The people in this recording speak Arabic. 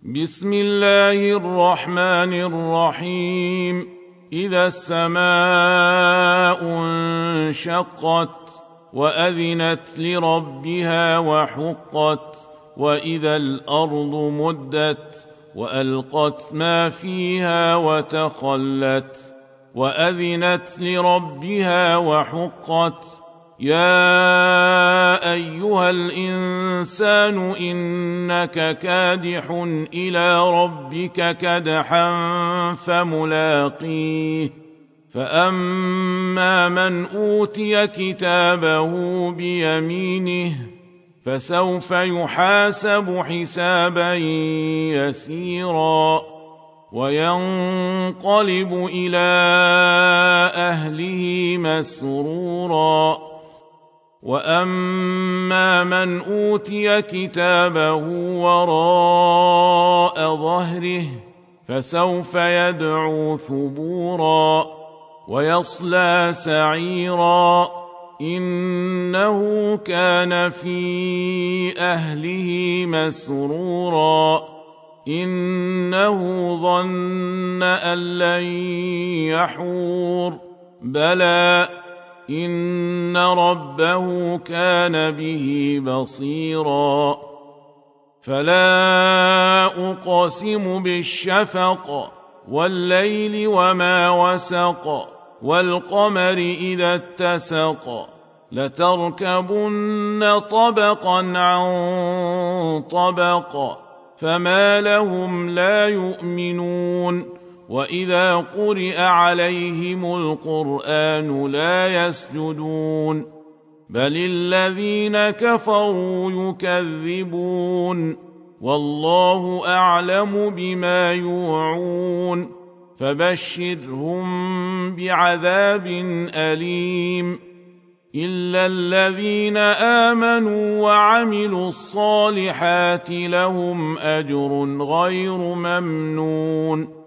بسم الله الرحمن الرحيم. إذا السماء انشقت وأذنت لربها وحقت وإذا الأرض مدت وألقت ما فيها وتخلت وأذنت لربها وحقت يا أيها الإنسان إنك كادح إلى ربك كدحا فملاقيه فأما من أوتي كتابه بيمينه فسوف يحاسب حسابا يسيرا وينقلب إلى أهله مسرورا وأما من أوتي كتابه وراء ظهره فسوف يدعو ثبورا ويصلى سعيرا إنه كان في أهله مسرورا إنه ظن أن لن يحور بلى إن ربه كان به بصيرا فلا أقسم بالشفق والليل وما وسق والقمر إذا اتسق لتركبن طبقا عن طبق فما لهم لا يؤمنون وإذا قرئ عليهم القرآن لا يسجدون بل الذين كفروا يكذبون والله أعلم بما يوعون فبشرهم بعذاب أليم إلا الذين آمنوا وعملوا الصالحات لهم أجر غير ممنون